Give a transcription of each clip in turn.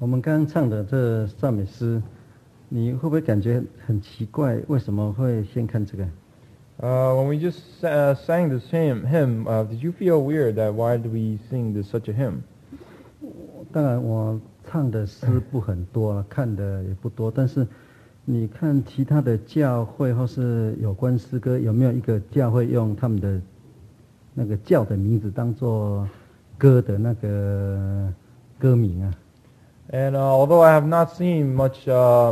我们刚刚唱的这赞美诗，你会不会感觉很奇怪？为什么会先看这个？ When we just sang this hymn, did you feel weird that why do we sing this such a hymn? 当然，我唱的诗不很多了，看的也不多。但是，你看其他的教会或是有关诗歌，有没有一个教会用他们的那个教的名字当做歌的那个歌名啊？ And although I have not seen much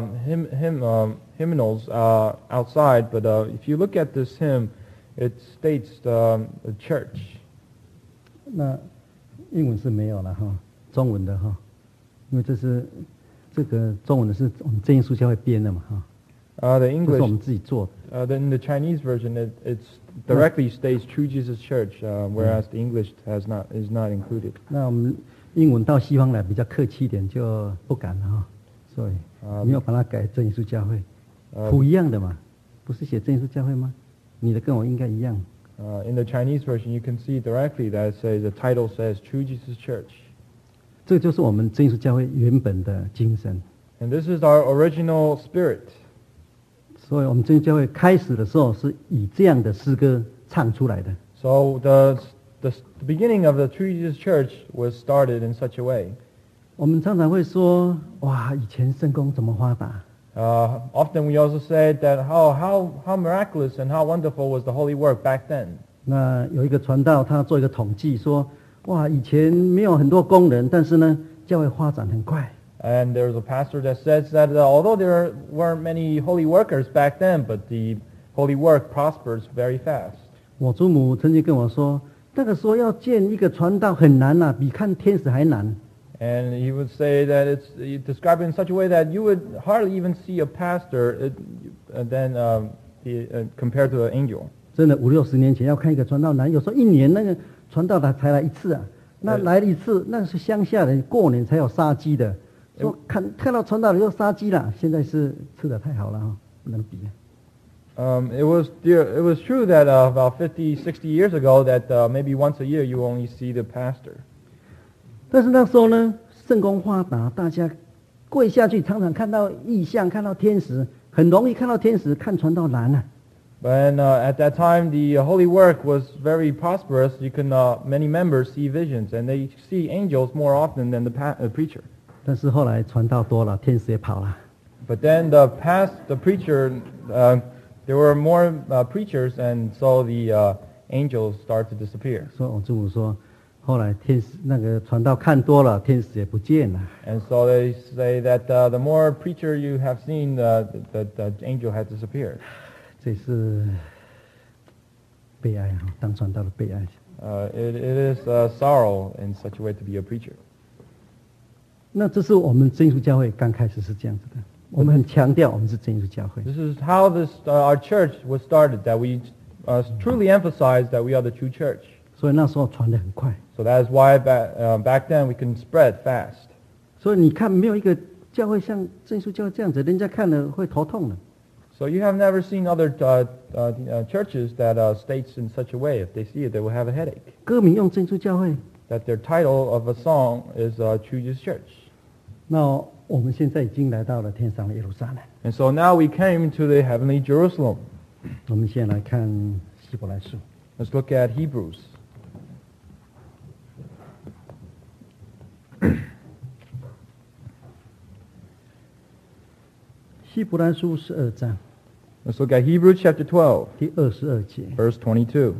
hymnals outside, but if you look at this hymn, it states the church. 那英文是没有了哈，中文的哈，因为这个中文的是我们真耶稣教会编的嘛哈， The 这是我 English, 们自己做的。 in the Chinese version, it directly states True Jesus Church, whereas the English is not included. 那我们英文到西方来比较客气一点，就不敢了哈，所以没有把它改真耶稣教会，谱一样的嘛，不是写真耶稣教会吗？你的跟我应该一样。 In the Chinese version, you can see directly that the title says True Jesus Church. 这就是我们真耶稣教会原本的精神。 And this is our original spirit. 所以我们真耶稣教会开始的时候是以这样的诗歌唱出来的。 So the beginning of the True Jesus Church was started in such a way. 我们常常会说，哇，以前圣公怎么发达？ Often we also said that how miraculous and how wonderful was the holy work back then. 那有一个传道，他做一个统计说，哇，以前没有很多工人，但是呢，教会发展很快。 And there's a pastor that says that although there weren't many holy workers back then, but the holy work prospers very fast. 我祖母曾经跟我说，那个时候要建一个传道很难啊，比看天使还难。 And he would say that he described it in such a way that you would hardly even see a pastor compared to an angel. 真的5、60年前要看一个传道难，有时候一年那个传道的才来一次啊，那来了一次，那是乡下人过年才有杀鸡的。说看到传道的就杀鸡了，现在是吃的太好了哈，不能比。 It was true that about 50, 60 years ago that maybe once a year you only see the pastor. 但是那时候呢，圣公发达，大家跪下去常常看到异象，看到天使，很容易看到天使，看传道难啊。 But at that time, the holy work was very prosperous. You can many members see visions, and they see angels more often than the preacher. 但是后来传道多了，天使也跑了。 But then the preacher, there were more preachers, and so the angels start to disappear. 所以我祖母说，后来天使那个传道看多了，天使也不见了。 And so they say that the more preacher you have seen, the angel has disappeared. 这是悲哀啊，当传道的悲哀。 It is sorrow in such a way to be a preacher. 那这是我们真耶稣教会刚开始是这样子的，我们很强调我们是真耶稣教会。 This is how our church was started, that we truly emphasize that we are the true church. 所以那时候传得很快。 So that is why back then we can spread fast. 所以你看，没有一个教会像真耶稣教会这样子，人家看了会头痛的。 So you have never seen other churches that states in such a way. If they see it, they will have a headache. 歌名用真耶稣教会， That their title of a song is True Jesus Church. 那我们现在已经来到了天上的耶路撒冷。 And so now we came to the heavenly Jerusalem. 我们先来看希伯来书， Let's look at Hebrews. 希伯来书12章 Let's look at Hebrews chapter 12, 第22节。 verse 22.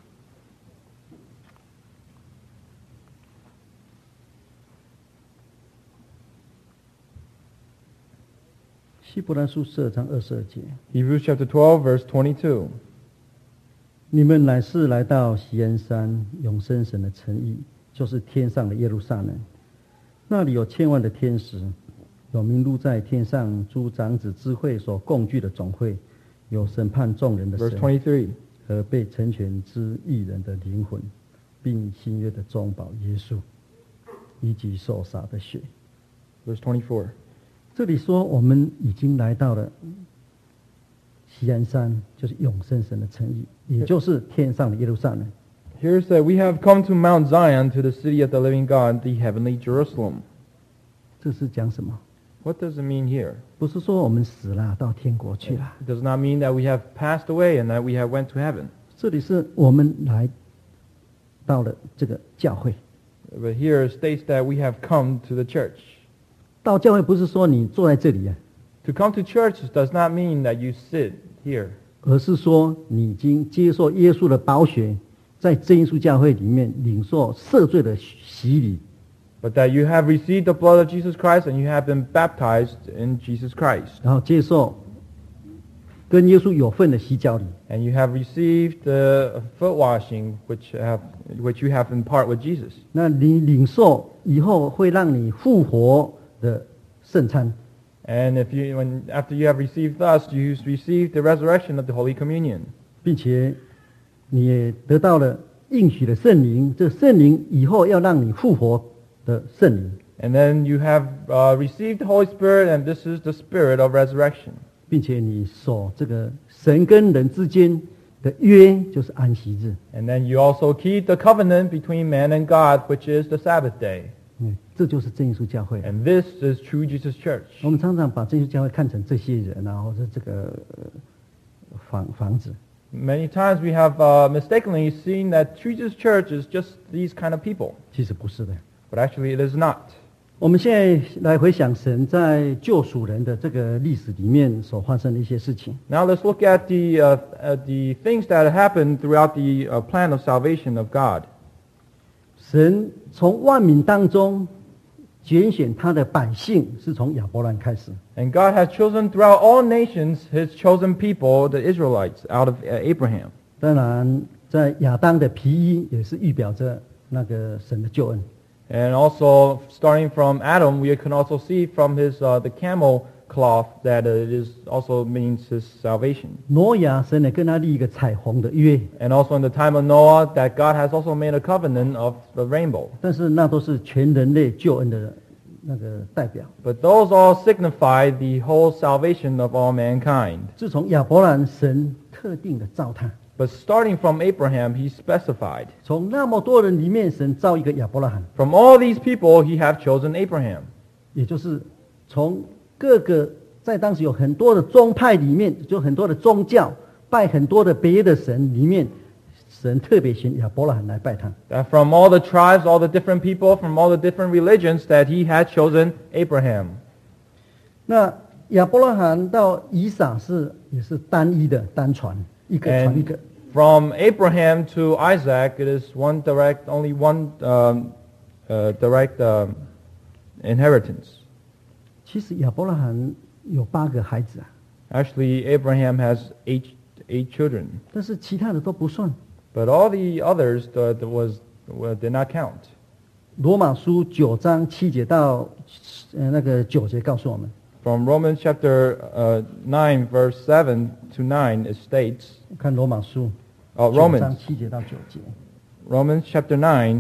希伯来书12章22节， Hebrews chapter 12, verse 22. 你们乃是来到锡安山永生神的城邑，就是天上的耶路撒冷，那里有千万的天使，有名录在天上诸长子之会所共聚的总会，有审判众人的 Verse 神 23. 和被成全之义人的灵魂，并新约的中保耶稣，以及受洒的血。 Verse 24. 这里说我们已经来到了锡安山，就是永生神的城邑，也就是天上的耶路撒冷。 Here's that we have come to Mount Zion, to the city of the living God, the heavenly Jerusalem. 这是讲什么？ What does it mean here? 不是说我们死了到天国去了， It does not mean that we have passed away and that we have went to heaven. 这里是我们来到了这个教会。 But here it states that we have come to the church. 到教会不是说你坐在这里啊， To come to church does not mean that you sit here, 而是说你已经接受耶稣的宝血，在真耶稣教会里面领受赦罪的洗礼， but that you have received the blood of Jesus Christ and you have been baptized in Jesus Christ. 然后接受跟耶稣有份的洗脚礼。 And you have received the foot washing which you have in part with Jesus. 那你领受以后会让你复活的圣餐， And after you have received us, you receive the resurrection of the Holy Communion. 并且你也得到了应许的圣灵，这圣灵以后要让你复活的圣灵， And then you have received the Holy Spirit, and this is the Spirit of resurrection. 并且你守这个神跟人之间的约，就是安息日。 And then you also keep the covenant between man and God, which is the Sabbath day. 这就是真耶稣教会。 And this is true Jesus Church. 我们常常把真耶稣教会看成这些人啊，或者这个房子。 Many times we have mistakenly seen that true Jesus Church is just these kind of people. 其实不是的。 But actually it is not. 我们现在来回想神在救赎人的这个历史里面所发生的一些事情。 Now let's look at the things that happened throughout the plan of salvation of God. 神从万民当中拣选他的百姓，是从亚伯兰开始。 And God has chosen throughout all nations His chosen people, the Israelites, out of Abraham. 当然，在亚当的皮衣也是预表着那个神的救恩。 And also, starting from Adam, we can also see from the camel cloth that it is also means his salvation. 挪亚神也跟他立一个彩虹的约， And also in the time of Noah, that God has also made a covenant of the rainbow. 但是那都是全人类救恩的那个代表。 But those all signify the whole salvation of all mankind. 自从亚伯兰，神特定的造他， But starting from Abraham, He specified. 从那么多人里面，神造一个亚伯拉罕， From all these people, He have chosen Abraham. 也就是从各个在当时有很多的宗派里面，就很多的宗教拜很多的别的神里面，神特别选亚伯拉罕来拜他。 That from all the tribes, all the different people, from all the different religions, that He had chosen Abraham. 那亚伯拉罕到以撒也是单一的单传，一个传一 And 个。 from Abraham to Isaac, it is only one direct inheritance. 其实亚伯拉罕有8个孩子啊， Actually, Abraham has eight children, 但是其他的都不算。 but all the others did not count. 罗马书9章7节到那个9节告诉我们， From Romans chapter 9, verse 7 to 9, it states, 看罗马书9章 Romans 7节到9节。 Romans chapter 9,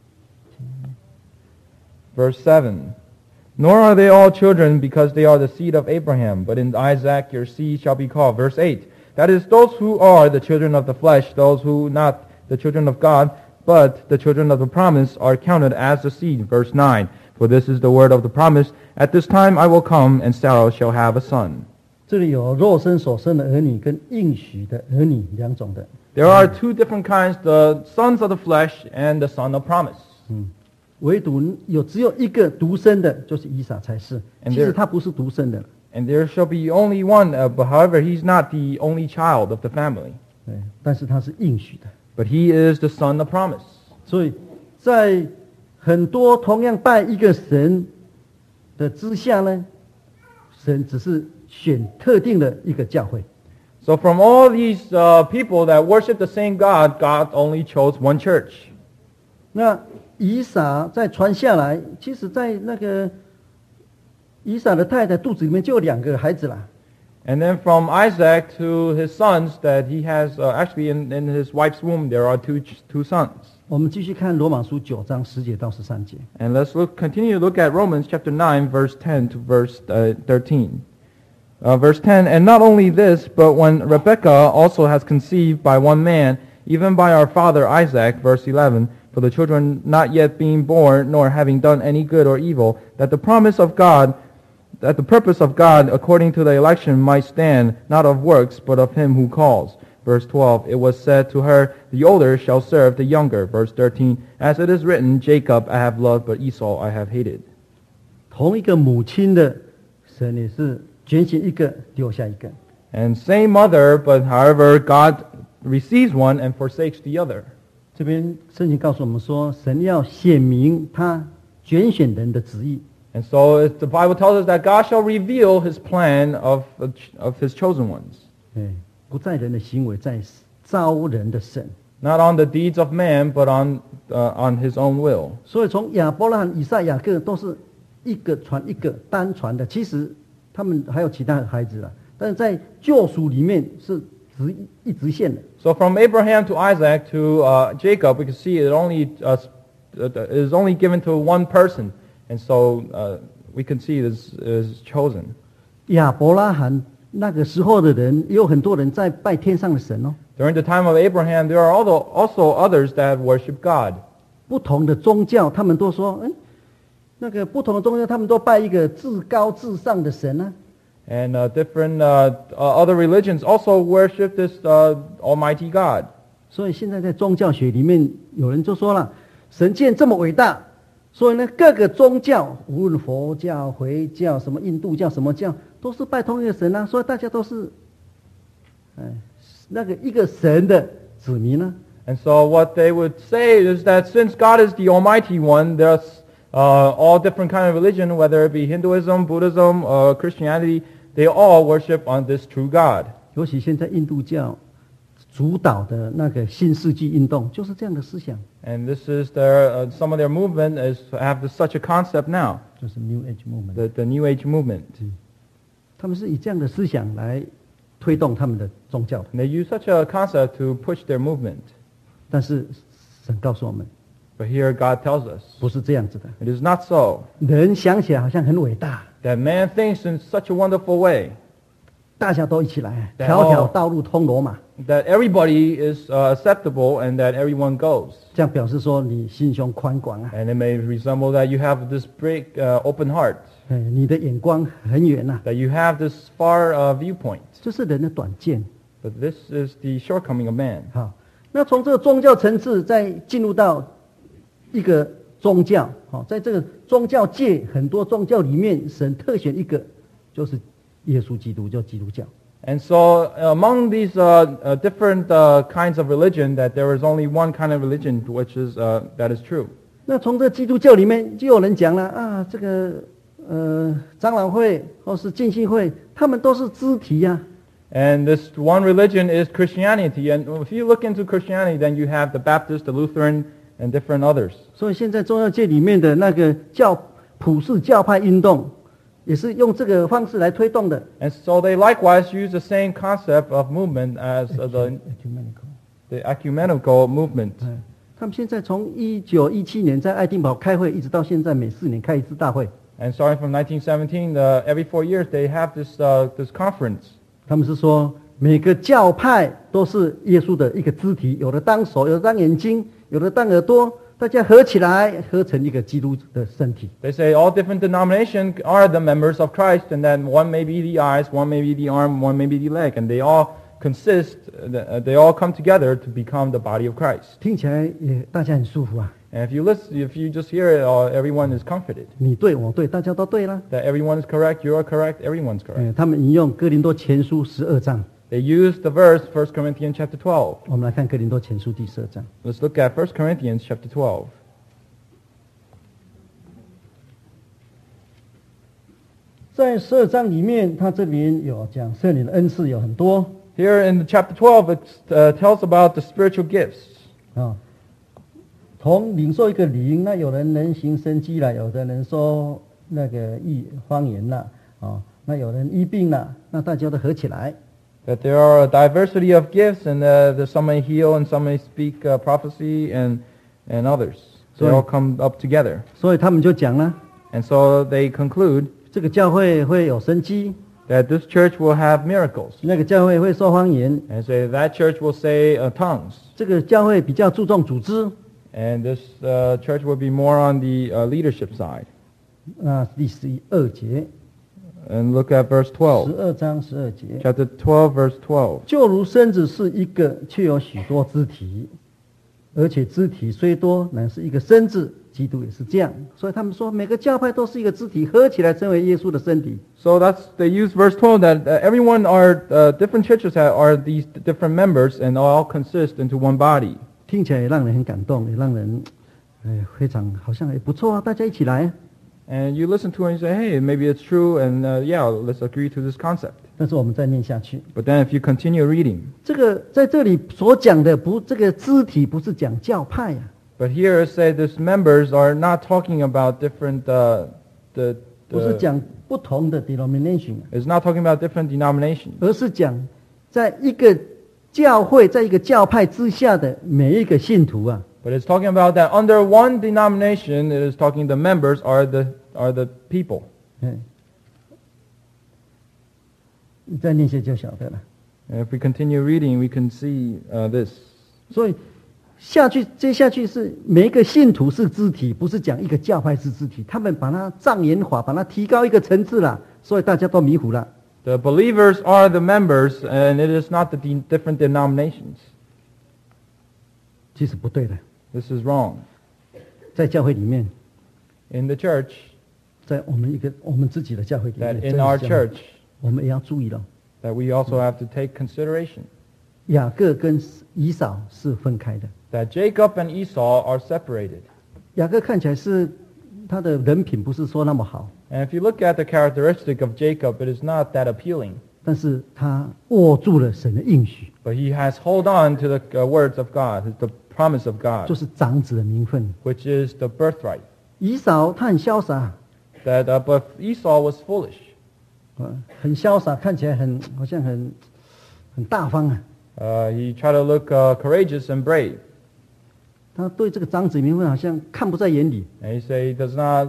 verse 7. Nor are they all children because they are the seed of Abraham, but in Isaac your seed shall be called. Verse 8. That is, those who are the children of the flesh, those who not the children of God, but the children of the promise are counted as the seed. Verse 9. For this is the word of the promise. At this time I will come, and Sarah shall have a son. 这里有肉身所生的儿女跟应许的儿女两种的。 There are two different kinds, the sons of the flesh and the son of promise. 唯独只有一个独生的，就是以撒才是。 And 其实 there- 他不是独生的， And there shall be only one, but however, he's not the only child of the family. 对，但是他是应许的。 But he is the son of promise. 所以在很多同样拜一个神的之下呢，神只是选特定的一个教会。 So from all these people that worship the same God, God only chose one church. 那以撒再传下来，其实在那个以撒的太太肚子里面就有2个孩子啦。 And then from Isaac to his sons, that he has, actually in his wife's womb, there are two sons. 我们继续看罗马书9章10节到13节。 And let's continue to look at Romans chapter 9, verse 10 to verse 13. Verse 10, and not only this, but when Rebekah also has conceived by one man, even by our father Isaac, verse 11, for the children not yet being born, nor having done any good or evil, that the promise of God, that the purpose of God according to the election might stand, not of works, but of him who calls. Verse 12, it was said to her, the older shall serve the younger. Verse 13, as it is written, Jacob I have loved, but Esau I have hated. 同一个母亲的神也是拣选一个丢下一个。 And same mother, but however, God receives one and forsakes the other. 这边圣经告诉我们说，神要显明他拣选人的旨意。 And so the Bible tells us that God shall reveal his plan of his chosen ones. 不在人的行为，在招人的神。 Not on the deeds of man, but on his own will. 所以从亚伯拉罕、以撒、雅各都是一个传一个单传的，其实他们还有其他的孩子啦，但是在救赎里面是一直线的。 So from Abraham to Isaac to Jacob, we can see it is only given to one person. And so we can see this is chosen. 亚伯拉罕那个时候的人，也有很多人在拜天上的神哦。 During the time of Abraham, there are also others that worship God. 不同的宗教，他们都说，那个不同的宗教，他们都拜一个至高至上的神啊。 And different other religions also worship this Almighty God. 所以现在在宗教学里面，有人就说了，神既然这么伟大，所以呢，各个宗教，无论佛教、回教、什么印度教、什么教，都是拜同一个神啊，所以大家都是，那个一个神的子民呢。 And so what they would say is that since God is the Almighty One, there's all different kind of religion, whether it be Hinduism, Buddhism, or Christianity, they all worship on this true God. 尤其现在印度教主导的那个新世纪运动，就是这样的思想。 And this is their some of their movement is to have such a concept now, 就是 New Age Movement， the New Age movement. 他们是以这样的思想来推动他们的宗教的。 And they use such a concept to push their movement. 但是神告诉我们， But here God tells us 不是这样子的。 it is not so. 人想起来好像很伟大， That man thinks in such a wonderful way. 大家都一起来， 对条条道路通罗马。 That everybody is acceptable and that everyone goes. 这样表示说你心胸宽广啊， And it may resemble that you have this big open heart. 你的眼光很远呐、 That you have this far viewpoint. 这是人的短见。 But this is the shortcoming of man. 好，那从这个宗教层次再进入到一个宗教，好，在这个宗教界很多宗教里面，神特选一个，就是耶稣基督，叫基督教。 And so among these different kinds of religion, that there is only one kind of religion which is that is true. 那从这基督教里面，就有人讲了啊，这个长老会或是浸信会，他们都是肢体呀、 And this one religion is Christianity. And if you look into Christianity, then you have the Baptist, the Lutheran, and different others. 所以现在宗教界里面的那个普世教派运动，也是用这个方式来推动的。 And so they likewise use the same concept of movement as the ecumenical movement. 他们现在从1917年在爱丁堡开会，一直到现在每4年开一次大会。 And starting from 1917, every 4 years they have this conference. 他们是说每个教派都是耶稣的一个肢体，有的当手，有的当眼睛，有的当耳朵，大家合起来合成一个基督的身体。 They say all different denominations are the members of Christ, and then one may be the eyes, one may be the arm, one may be the leg, and they all consist, they all come together to become the body of Christ. 听起来也大家很舒服啊， And if you listen, if you just hear it, everyone is comforted. 你对我对，大家都对啦。 That everyone is correct, you are correct, everyone's correct. 他们引用哥林多前书12章， They use the verse 1 Corinthians chapter 12. 我们来看哥林多前书第12章。 Let's look at 1 Corinthians chapter 12. 在12章里面，他这边有讲圣灵的恩赐有很多 Here in the chapter 12, it tells about the spiritual gifts. 啊。从领受一个灵，那有人能行神迹了，有的人说那个方言了，啊，那有人医病了，那大家都合起来。 That there are a diversity of gifts, and some may heal, and some may speak prophecy, and others. So they all come up together. 所以他们就讲了， And so they conclude 这个教会会有神迹， that this church will have miracles. 那个教会会说方言， And say that church will say tongues. 这个教会比较注重组织， And this church will be more on the leadership side. 那第12节， And look at verse 12. 12章12节， Chapter 12, verse 12. 就如身子是一个，却有许多肢体，而且肢体虽多，乃是一个身子。基督也是这样，所以他们说每个教派都是一个肢体，合起来成为耶稣的身体。 So they use verse 12 that everyone different churches are these different members and all consist into one body. 听起来也让人很感动，也让人非常好像也不错啊，大家一起来。 And you listen to it and you say, hey, maybe it's true, and yeah, let's agree to this concept. 但是我们再念下去， But then if you continue reading, 这个在这里所讲的这个肢体不是讲教派啊， but here it says these members are not talking about different, 不是讲不同的 denomination， it's not talking about different denominations, 而是讲在一个教会，在一个教派之下的每一个信徒啊。 but it's talking about that under one denomination, it is talking the members are the people. 你再念些就晓得了。 And if we continue reading, we can see this. 所以接下去是每一个信徒是肢体，不是讲一个教派是肢体，他们把它障眼法，把它提高一个层次了，所以大家都迷糊了。 The believers are the members, and it is not the different denominations. 其实不对的， This is wrong. 在教会里面， In the church, 在我们自己的教会里面 that in our 真是这样 church, 我们也要注意了。 that we also have to take consideration 雅各跟以扫是分开的， that Jacob and Esau are separated. 雅各看起来是他的人品不是说那么好， And if you look at the characteristic of Jacob, it is not that appealing. 但是他握住了神的应许， But he has hold on to the words of God, the promise of 就 God, 是长子的名分。 which is the birthright. 以扫他很潇洒， That but Esau was foolish. 很潇洒，看起来好像很大方啊。 He tried to look courageous and brave. 他对这个长子名分好像看不在眼里， And he say he does not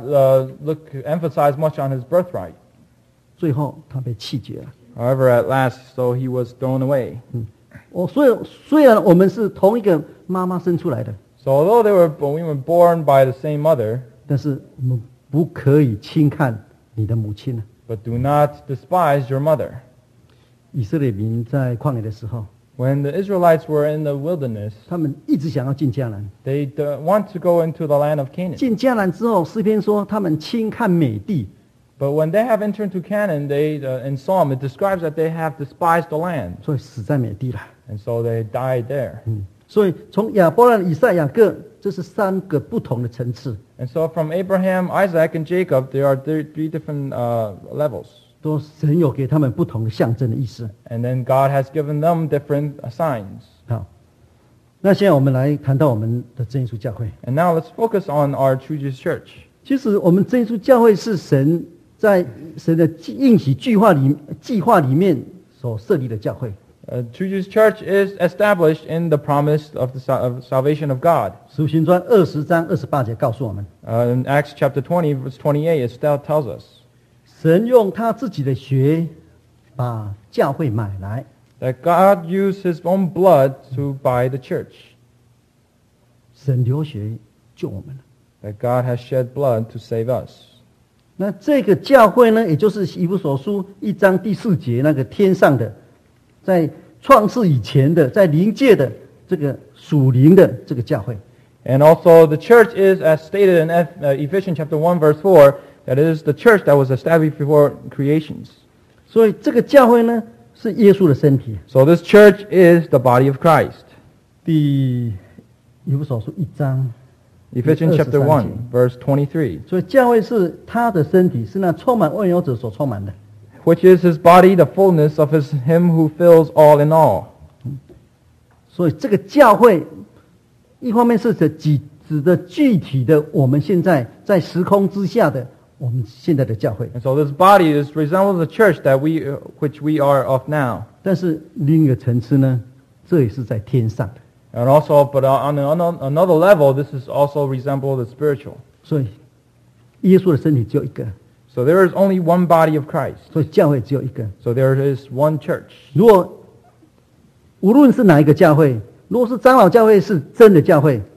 emphasize much on his birthright. 最后他被弃绝了。 However, at last, so he was thrown away. 虽然我们是同一个妈妈生出来的， So although we were born by the same mother, 但是我们不可以轻看你的母亲啊。 but do not despise your mother. 以色列民在旷野的时候， When the Israelites were in the wilderness, 他们一直想要进迦南。 they want to go into the land of Canaan. 进迦南之后，诗篇说他们轻看美地， But when they have entered into Canaan, in Psalm it describes that they have despised the land, 所以死在美地了。 and so they died there. 所以从亚伯兰、以撒、雅各，这是3个不同的层次， And so from Abraham, Isaac, and Jacob, there are three different levels. 都神有给他们不同的象征的意思。 And then God has given them different signs. 好，那现在我们来谈到我们的真耶稣教会。 And now let's focus on our True Jesus Church. 其实我们真耶稣教会是神在神的应许计划里面所设立的教会。 True Jesus Church is established in the promise of the salvation of God. 使徒行传20章28节告诉我们， In Acts chapter 20, verse 28, it still tells us 神用他自己的血把教会买来， that God used His own blood to buy the church. 神流血救我们了。 That God has shed blood to save us. 那这个教会呢，也就是以弗所书1章第4节那个天上的，在创世以前的，在灵界的这个属灵的这个教会。 And also the church is, as stated in Ephesians chapter 1, verse 4, that it is the church that was established before creations. 所以这个教会呢，是耶稣的身体。 So this church is the body of Christ. 以弗所书1章， Ephesians chapter 1, verse 23. 所以教会是他的身体，是那充满万有者所充满的。 Which is His body, the fullness of Him who fills all in all. 所以这个教会，一方面是指的具体的我们现在在时空之下的我们现在的教会， And so this body resembles the church that which we are of now. 但是另一个层次呢，这也是在天上的。 And also, but on another level, this is also resemble the spiritual. 所以耶稣的身体只有一个， So there is only one body of Christ. 所以教会只有一个。 So there is one church. 如果无论是哪一个教会，如果是长老教会是真的教会，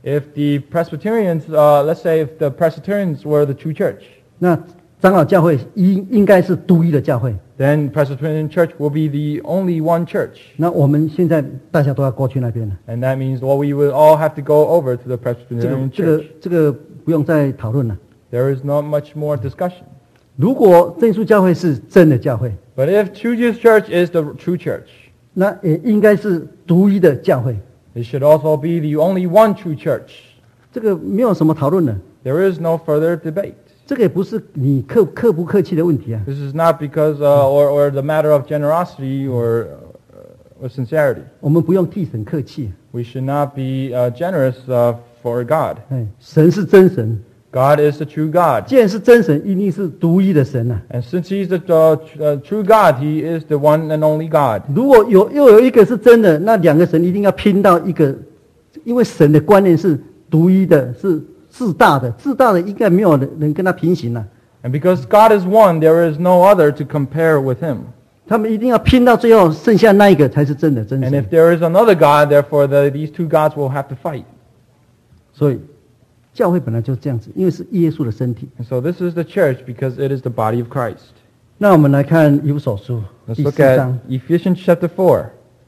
If the Presbyterians, let's say if the Presbyterians were the true church, 那长老教会应该是独一的教会。 then Presbyterian Church will be the only one church. 那我们现在大家都要过去那边了， And that means, well, we will all have to go over to the 这 Presbyterian 个 Church. 这个不用再讨论了。 There is not much more discussion. 如果真耶稣教会是真的教会， But if True Jesus Church is the true church, 那也应该是独一的教会。 it should also be the only one true church. 这个没有什么讨论的， There is no further debate. 这个也不是你客不客气的问题啊。 This is not because, or the matter of generosity or sincerity. 我们不用替神客气。 We should not be generous for God. 哎，神是真神， God is the true God. 既然是真神，一定是独一的神啊。 And since He's the true God, He is the one and only God. 如果又有一个是真的，那两个神一定要拼到一个，因为神的观念是独一的，是至大的，至大的应该没有人跟他平行了、 And because God is one, there is no other to compare with Him. 他们一定要拼到最后，剩下那一个才是真的真 And 神 if。there is another God, therefore these two gods will have to fight. 所以教会本来就是这样子，因为是耶稣的身体。 And so this is the church because it is the body of Christ. 那我们来看以弗所书 Let's 第 look 4章 at，Ephesians chapter 4.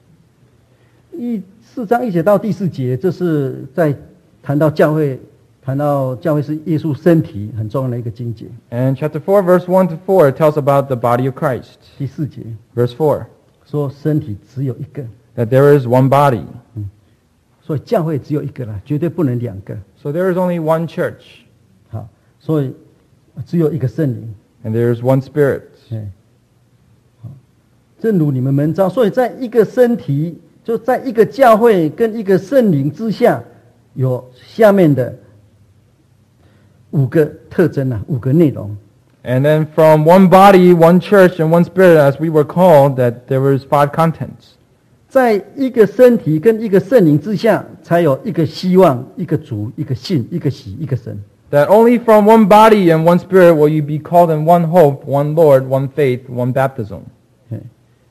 4章1节到第4节，这是在谈到教会是耶稣身体很重要的一个经节。 And chapter 4, verse 1 to 4 tells about the body of Christ. 第4节 Verse 4, 说身体只有一个， that there is one body. 所以教会只有一个啦，绝对不能两个。 So there is only one church, 好，所以只有一个圣灵。 and there is one Spirit. 哎，好，正如你们蒙召，所以在一个身体，就在一个教会跟一个圣灵之下，有下面的5个特征啊，5个内容。 And then from one body, one church, and one Spirit, as we were called, that there was 5 contents. 在一个身体跟一个圣灵之下，才有一个希望、一个主、一个信、一个喜、一个神。 That only from one body and one Spirit will you be called in one hope, one Lord, one faith, one baptism. 哎，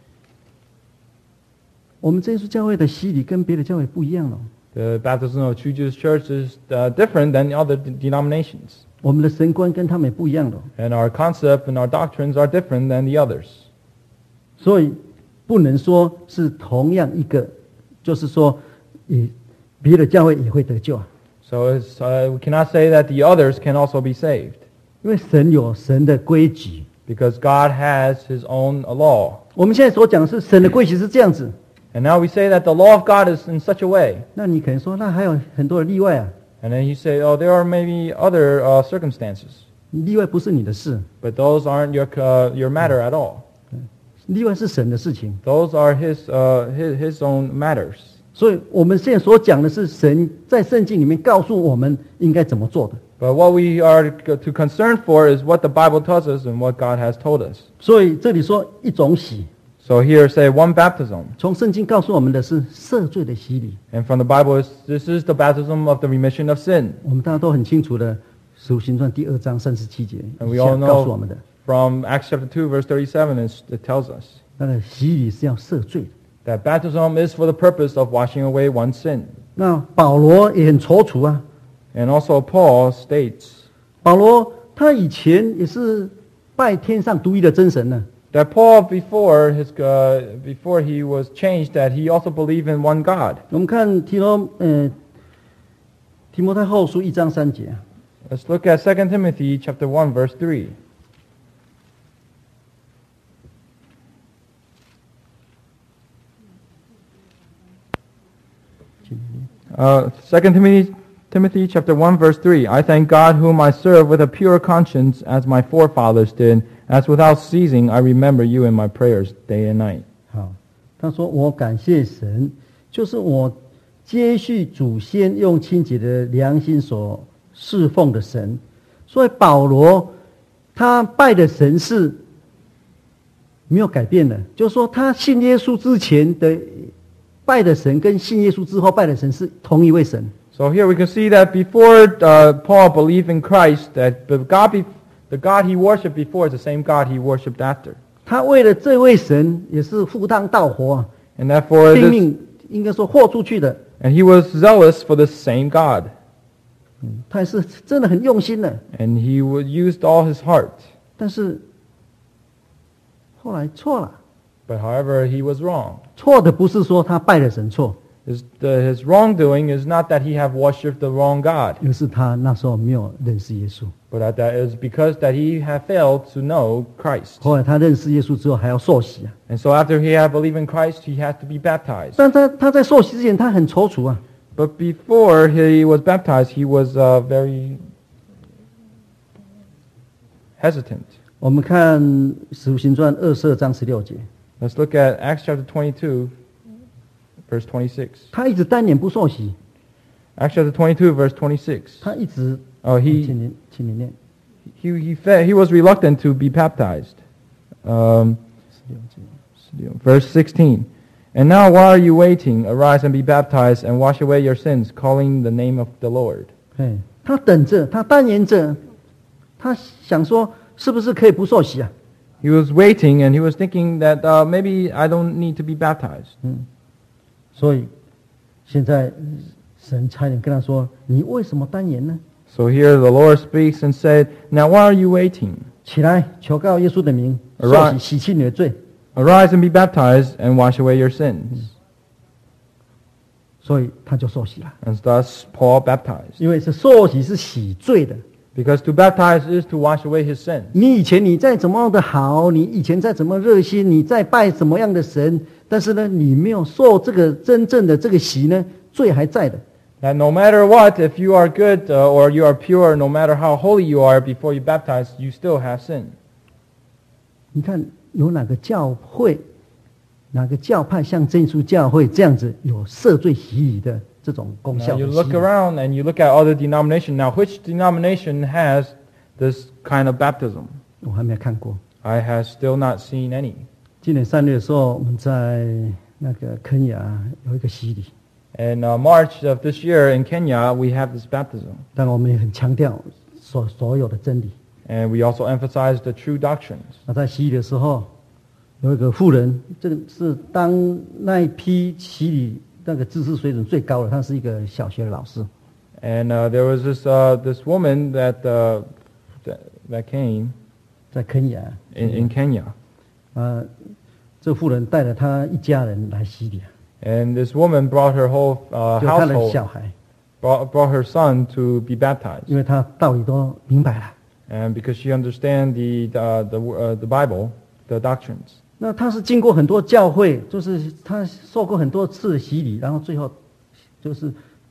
我们这耶稣教会的洗礼跟别的教会不一样了。 The baptism of True Jesus Church is different than other denominations. 我们的神观跟他们也不一样了， And our concept and our doctrines are different than the others. 所以不能说是同样一个，就是说，别的教会也会得救啊。 So we cannot say that the others can also be saved. 因为神有神的规矩， Because God has His own law. 我们现在所讲的是神的规矩是这样子。 And now we say that the law of God is in such a way. 那你可能说，那还有很多的例外啊， And then you say, oh, there are maybe other circumstances. 例外不是你的事， But those aren't your matter at all. 例外是神的事情。 Those are his own matters. 所以我们现在所讲的是神在圣经里面告诉我们应该怎么做的。 But what we are to concern for is what the Bible tells us and what God has told us. 所以这里说一种洗， So here say one baptism. 从圣经告诉我们的是赦罪的洗礼。 And from the Bible, this is the baptism of the remission of sin. 我们大家都很清楚的，《使徒行传》第2章37节 And 以 we 下 all 告诉我们 know 的， from Acts chapter 2, verse 37, it tells us 那个洗礼是要赦罪的。 that baptism is for the purpose of washing away one's sin. 那保罗也很踌躇啊， And also Paul states 保罗他以前也是拜天上独一的真神呢。 that Paul, before he was changed, that he also believed in one God. 我们看提摩太后书1章3节， Let's look at 2 Timothy chapter 1, verse 3. 2 Timothy chapter 1, verse 3. I thank God whom I serve with a pure conscience, as my forefathers did, as without ceasing I remember you in my prayers day and night. 好，他说我感谢神，就是我接续祖先用清洁的良心所侍奉的神。所以保罗他拜的神是没有改变的，就是说他信耶稣之前的拜的神跟信耶稣之后拜的神是同一位神。 So here we can see that before Paul believed in Christ, that the God he worshipped before is the same God he worshipped after. 他为了这位神也是赴汤蹈火啊， And therefore 拼命应该说豁出去的 And he was zealous for the same God. 他也是真的很用心的， And he used all his heart. 但是后来错了。 But however, he was wrong. 错的不是说他拜了神错， His wrongdoing is not that he have worshipped the wrong God, 而是他那时候没有认识耶稣。 but that is because that he had failed to know Christ. 后来他认识耶稣之后还要受洗啊， And so after he had believed in Christ, he had to be baptized. 但他在受洗之前他很踌躇啊， But before he was baptized, he was very hesitant. 我们看使徒行传22章16节， Let's look at Acts chapter 22, verse 26. 他一直单眼不受洗， Acts chapter 22, verse 26. 他一直 Oh, 请你念 he was reluctant to be baptized. 16节， Verse 16. And now why are you waiting? Arise and be baptized and wash away your sins, calling the name of the Lord. 哎，他等着，他单眼着，他想说是不是可以不受洗啊？ He was waiting and he was thinking that maybe I don't need to be baptized. 所以现在神差点跟他说：“你为什么单眼呢？ So here the Lord speaks and said, Now why are you waiting? 起来，求告耶稣的名， Arise 受洗，洗去你的罪。” Arise and be baptized and wash away your sins. 所以他就受洗了， And thus Paul baptized. 因为是受洗是洗罪的。 Because to baptize is to wash away his sins. 你以前你再怎么的好，你以前再怎么热心，你再拜什么样的神，但是呢，你没有受这个真正的这个洗呢，罪还在的。 That no matter what, if you are good or you are pure, no matter how holy you are before you baptize, you still have sin. 你看有哪个教会、哪个教派像真耶稣教会这样子有赦罪洗礼的这种功 Now 效的 you 洗 look 礼？ around and you look at other denominations. Now, which denomination has this kind of baptism? 我还没有看过。 I have still not seen any. 今年3月的时候，我们在那个肯亚有一个洗礼， In March of this year in Kenya, we have this baptism. 但我们也很强调所有的真理。 And we also emphasize the true doctrines. 那在洗礼的时候，有一个妇人，这个是当那一批洗礼那个知识水准最高的，她是一个小学的老师。 And there was this woman that came 在肯亚， in Kenya. 这妇人带了她一家人来洗礼， And this woman brought her whole 就她的 household, 小孩， brought her son to be baptized. 因为她道理都明白了。 And because she understands the Bible, the doctrines. 那她是经过很多教会，就是她受过很多次的洗礼，然后最后就是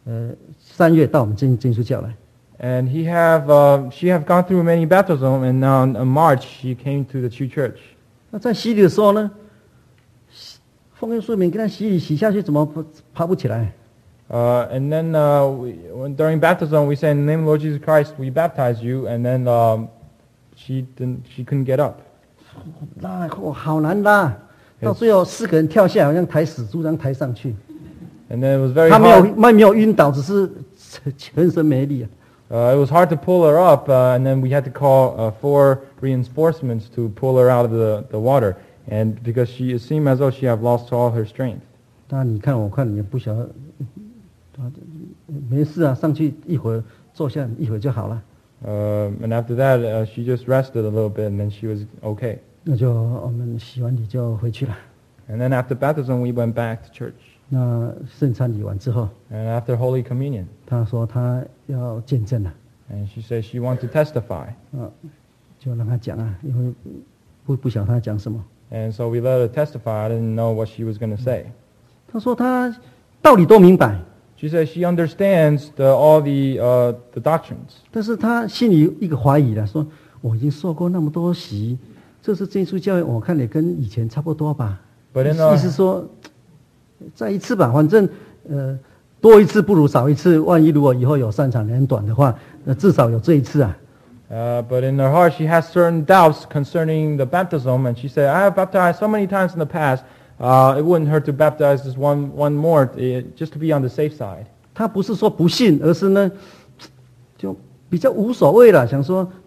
3月到我们真耶稣教来。 And she have gone through many baptisms, and now in March she came to the true church. 那在洗礼的时候呢，奉耶稣的名跟她洗礼，洗下去怎么爬不起来？ And then during baptism, we say, in the name of Lord Jesus Christ, we baptize you. And then she couldn't get up. 拉好难拉，到最后4个人跳下来，好像抬死猪这样抬上去。 And then it was very 他 hard. 没有晕倒，只是全身没力啊。 It was hard to pull her up, and then we had to call 4 reinforcements to pull her out of the water. And because it seemed as though she had lost all her strength. 那你看，我看你也不晓得，没事啊，上去一会儿坐下，一会儿就好了。 And after that, she just rested a little bit, and then she was okay. 那就我们洗完礼就回去了。 And then after baptism, we went back to church. 那圣餐礼完之后， And after Holy Communion, 他说他要见证了， and she said she wanted to testify. 就让他讲啊，因为不晓得他讲什么。 And so we let her testify. I didn't know what she was going to say. 他说他道理都明白， She said she understands all the doctrines. 但是他心里一个怀疑了，说我已经受过那么多洗，这次真耶稣教育，我看也跟以前差不多吧。 But in 意思说，再一次吧，反正多一次不如少一次。万一如果以后有3场连短的话，至少有这一次啊。 But in her heart, she has certain doubts concerning the baptism, and she said, "I have baptized so many times in the past. It wouldn't hurt to baptize this one more, just to be on the safe side." 他不是说不信，而是呢，就比较无所谓了，想说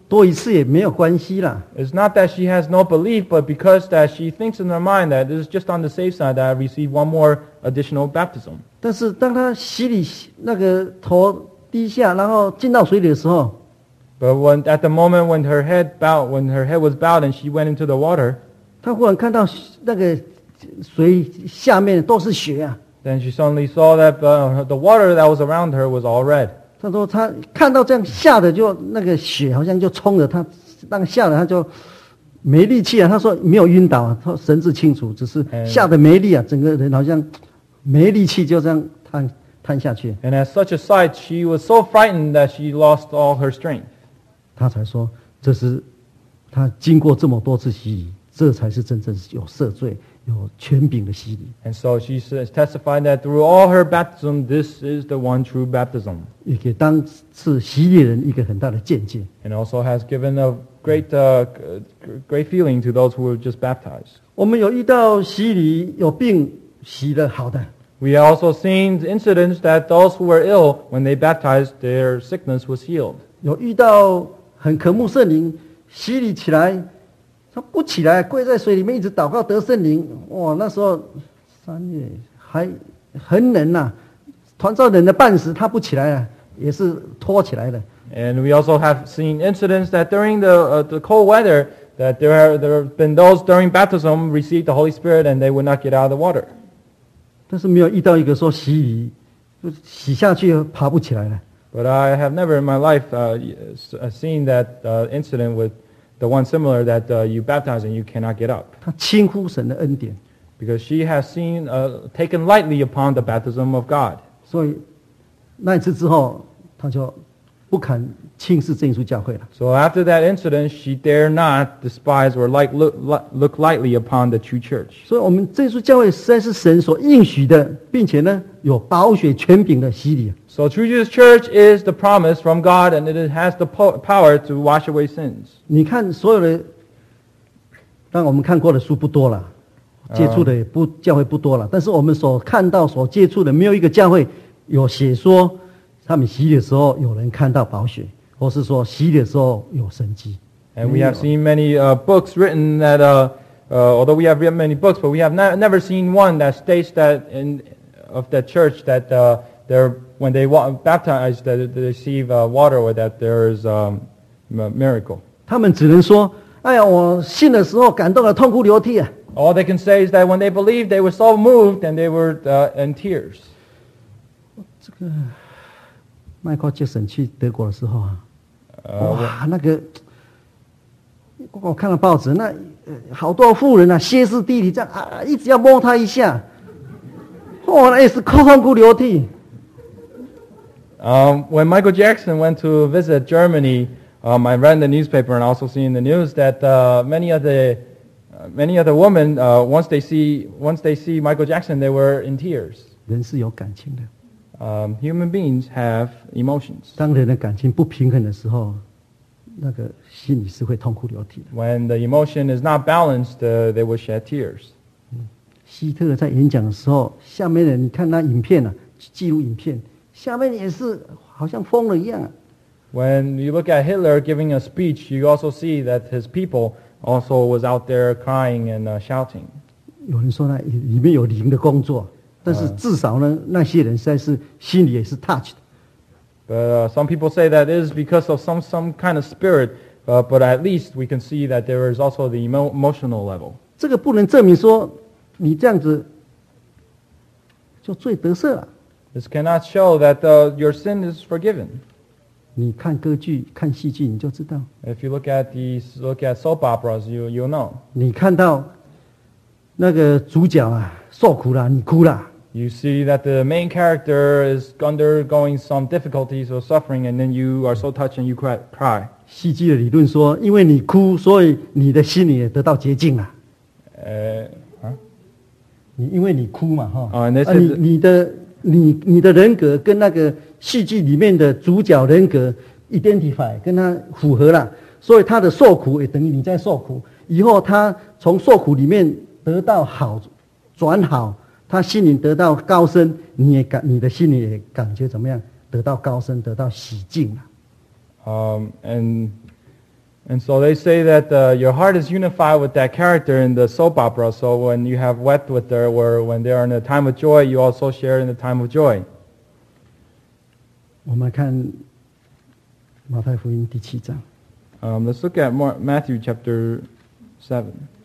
多一次也没有关系啦。 It's not that she has no belief, but because that she thinks in her mind that this is just on the safe side that I receive one more additional baptism. 但是当他洗礼那个头低下，然后进到水里的时候， But at the moment when her head was bowed and she went into the water, 他忽然看到那个水下面都是血啊。 then she suddenly saw that the water that was around her was all red. 他说他看到这样吓得就那个血好像就冲了他，让吓得他就没力气啊。他说没有晕倒啊，他神志清楚，只是吓得没力啊，整个人好像没力气，就这样瘫下去。 And at such a sight, she was so frightened that she lost all her strength. 他才说这是他经过这么多次洗礼，这才是真正有赦罪、有权柄的洗礼。 And so she testified that through all her baptism, this is the one true baptism. 也给当次洗礼人一个很大的见解。 And also has given a great feeling to those who were just baptized. 我们有遇到洗礼有病洗了好的， We have also seen incidents that those who were ill, when they baptized, their sickness was healed. 有遇到很渴慕圣灵，洗礼起来，他不起来，跪在水里面一直祷告得圣灵。哇，那时候3月还很冷呐、团召冷的半死，他不起来了，也是拖起来了。 And we also have seen incidents that during the cold weather, that there have been those during baptism received the Holy Spirit and they would not get out of the water. 但是没有遇到一个说洗礼就洗下去爬不起来了。 But I have never in my life seen that incident with the one similar that you baptize and you cannot get up. 他轻忽神的恩典， Because she has taken lightly upon the baptism of God. 所以那一次之后，他就不敢轻视真耶稣教会了。 So after that incident, she dare not despise or look lightly upon the true church. 所以，我们真耶稣教会实在是神所应许的，并且呢，有宝血权柄的洗礼。 So true Jesus Church is the promise from God, and it has the power to wash away sins. 你看所有的，当然我们看过的书不多了，接触的也不教会不多了，但是我们所看到、所接触的，没有一个教会有写说他们洗礼的时候有人看到宝血，或是说洗礼的时候有神迹。 And we have seen many books written that, although we have written many books, but we have never seen one that states that of that church that when they baptize, that they receive water or that there is a miracle. 他们只能说：“哎呀，我信的时候感动得痛哭流涕啊！” All they can say is that when they believed, they were so moved and they were in tears. 迈克尔·杰森去德国的时候啊，哇，那个我看了报纸，那好多妇人啊，歇斯底里这样啊，一直要摸他一下，那也是痛哭流涕。 When Michael Jackson went to visit Germany, I read in the newspaper and also seen in the news that many of the women, once they see Michael Jackson, they were in tears. 人是有感情的， Human beings have emotions. 当人的感情不平衡的时候，那个心里是会痛哭流涕的。 When the emotion is not balanced, they will shed tears. 希特勒在演讲的时候，下面的你看那影片啊，记录影片，下面也是好像疯了一样、啊。 When you look at Hitler giving a speech, you also see that his people also was out there crying and shouting. 有人说呢，里面有灵的工作，但是至少呢，那些人实在是心里也是 touched。 But some people say that it is because of some kind of spirit, but at least we can see that there is also the emotional level. 这个不能证明说你这样子就罪得赦了。 This cannot show that your sin is forgiven. 你看歌剧、看戏剧，你就知道。 If you look at soap operas, you'll know. 你看到那个主角啊受苦了，你哭了。 You see that the main character is undergoing some difficulties or suffering, and then you are so touched and you cry. 戏剧的理论说，因为你哭，所以你的心里也得到洁净了。你因为你哭嘛，哈。你的人格跟那个戏剧里面的主角人格 identify 跟他符合了，所以他的受苦也等于你在受苦。以后他从受苦里面得到好转好，他心灵得到高升，你的心里也感觉怎么样？得到高升，得到洗净了。 And And so they say that your heart is unified with that character in the soap opera. So when you have wept with her, or when they are in a time of joy, you also share in the time of joy. 我们来看马太福音第7章。 Let's look at Matthew chapter 7.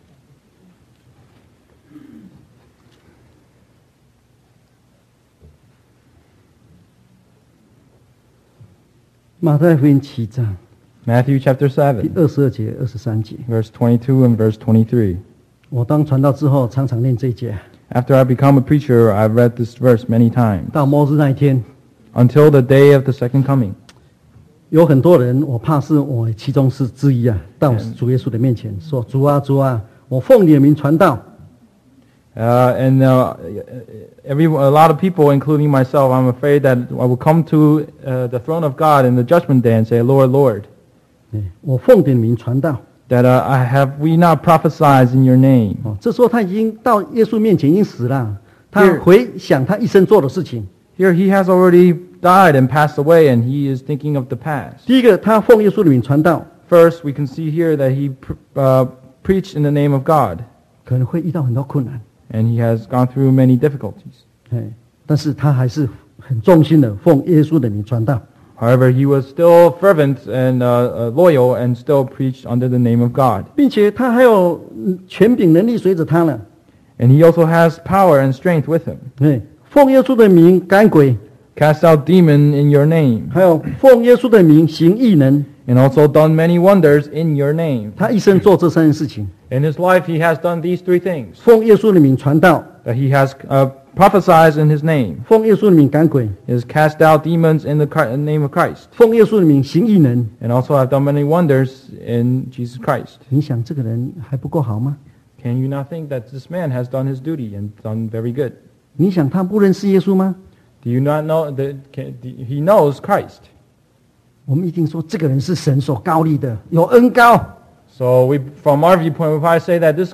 马太福音7章 Matthew chapter 第 7, 22节、23节。 verse 22 and verse 23. 我当传道之后，常常念这一节。 After I become a preacher, I've read this verse many times. 到末日那一天， Until the day of the second coming. 有很多人，我怕是我其中之一啊，到主耶稣的面前说：“主啊，主啊，我奉你的名传道。” A lot of people, including myself, I'm afraid that I will come to the throne of God in the judgment day and say, Lord, Lord, 我奉你的名传道。 that have we not prophesied in your name? 这时候他已经到耶稣面前，已经死了。他回想他一生做的事情。 Here he has already died and passed away, and he is thinking of the past. 第一个，他奉耶稣的名传道。 First, we can see here that he preached in the name of God, 可能会遇到很多困难， and he has gone through many difficulties. 但是他还是很忠心的奉耶稣的名传道。 However, he was still fervent and loyal and still preached under the name of God. 并且他还有权柄能力随着他呢。 And he also has power and strength with him. 奉耶稣的名赶鬼， Cast out demon in your name, 还有奉耶稣的名行异能。 and also done many wonders in your name. 他一生做这3件事情： In his life, he has done these 3 things. 奉耶稣的名传道， That he has prophesied in his name. 奉耶稣的名赶鬼， He has cast out demons in the name of Christ. 奉耶稣的名行异能。 And also have done many wonders in Jesus Christ. 你想这个人还不够好吗？ Can you not think that this man has done his duty and done very good? 你想他不认识耶稣吗？ Do you not know that he knows Christ? 我们一定说这个人是神所高立的，有恩高。 So from our viewpoint, we probably say that this